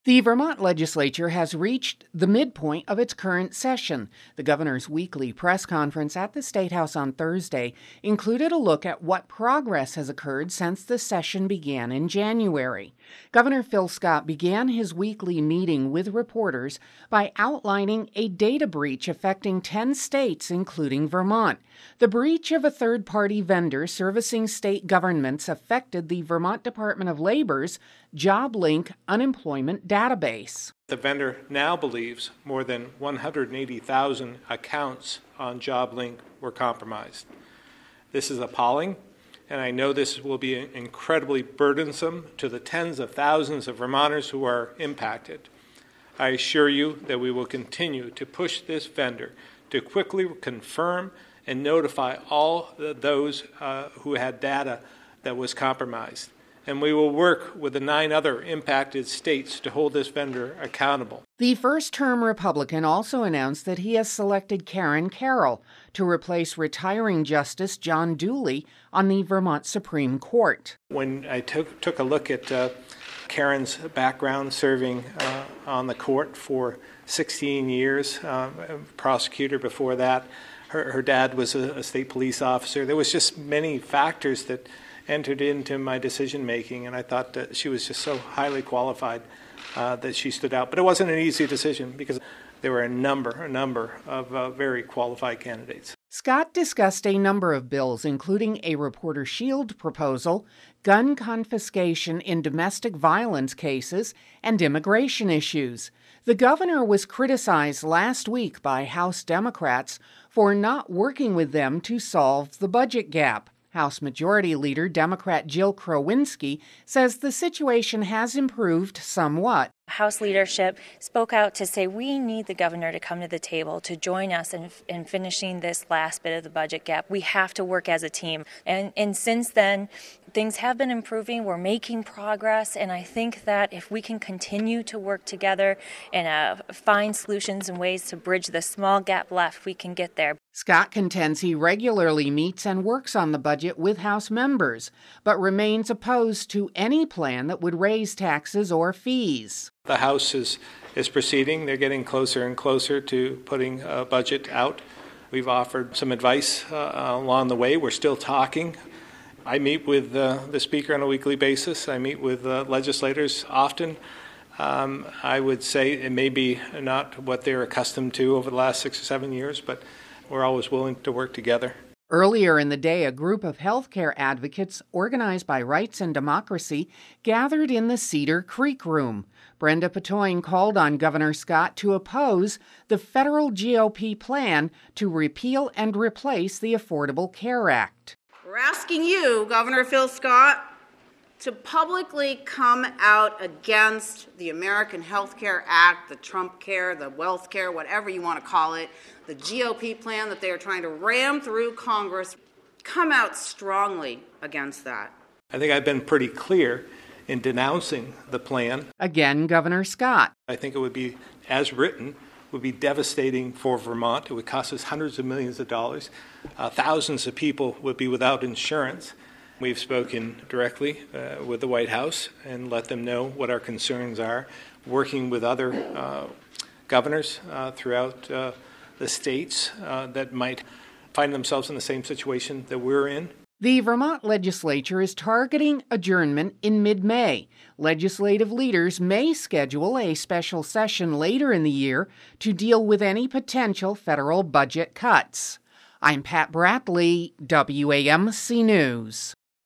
The Vermont legislature has reached the midpoint of its current session. The governor's weekly press conference at the State House on Thursday included a look at what progress has occurred since the session began in January. Governor Phil Scott began his weekly meeting with reporters by outlining a data breach affecting 10 states, including Vermont. The breach of a third-party vendor servicing state governments affected the Vermont Department of Labor's JobLink unemployment database. The vendor now believes more than 180,000 accounts on JobLink were compromised. This is appalling, and I know this will be incredibly burdensome to the tens of thousands of Vermonters who are impacted. I assure you that we will continue to push this vendor to quickly confirm and notify all those who had data that was compromised. And we will work with the 9 other impacted states to hold this vendor accountable. The first-term Republican also announced that he has selected Karen Carroll to replace retiring Justice John Dooley on the Vermont Supreme Court. When I took a look at Karen's background, serving on the court for 16 years, prosecutor before that, her dad was a state police officer. There was just many factors that entered into my decision making, and I thought that she was just so highly qualified that she stood out. But it wasn't an easy decision because there were a number of very qualified candidates. Scott discussed a number of bills, including a reporter shield proposal, gun confiscation in domestic violence cases, and immigration issues. The governor was criticized last week by House Democrats for not working with them to solve the budget gap. House Majority Leader Democrat Jill Krowinski says the situation has improved somewhat. House leadership spoke out to say we need the governor to come to the table to join us in finishing this last bit of the budget gap. We have to work as a team. And since then, things have been improving. We're making progress. And I think that if we can continue to work together and find solutions and ways to bridge the small gap left, we can get there. Scott contends he regularly meets and works on the budget with House members, but remains opposed to any plan that would raise taxes or fees. The House is proceeding. They're getting closer and closer to putting a budget out. We've offered some advice along the way. We're still talking. I meet with the Speaker on a weekly basis. I meet with legislators often. I would say it may be not what they're accustomed to over the last 6 or 7 years, but we're always willing to work together. Earlier in the day, a group of healthcare advocates organized by Rights and Democracy gathered in the Cedar Creek Room. Brenda Petoyne called on Governor Scott to oppose the federal GOP plan to repeal and replace the Affordable Care Act. We're asking you, Governor Phil Scott, to publicly come out against the American Health Care Act, the Trump Care, the Wealth Care, whatever you want to call it, the GOP plan that they are trying to ram through Congress. Come out strongly against that. I think I've been pretty clear in denouncing the plan. Again, Governor Scott. I think it would be, as written, would be devastating for Vermont. It would cost us hundreds of millions of dollars. Thousands of people would be without insurance. We've spoken directly with the White House and let them know what our concerns are, working with other governors throughout the states that might find themselves in the same situation that we're in. The Vermont legislature is targeting adjournment in mid-May. Legislative leaders may schedule a special session later in the year to deal with any potential federal budget cuts. I'm Pat Bradley, WAMC News.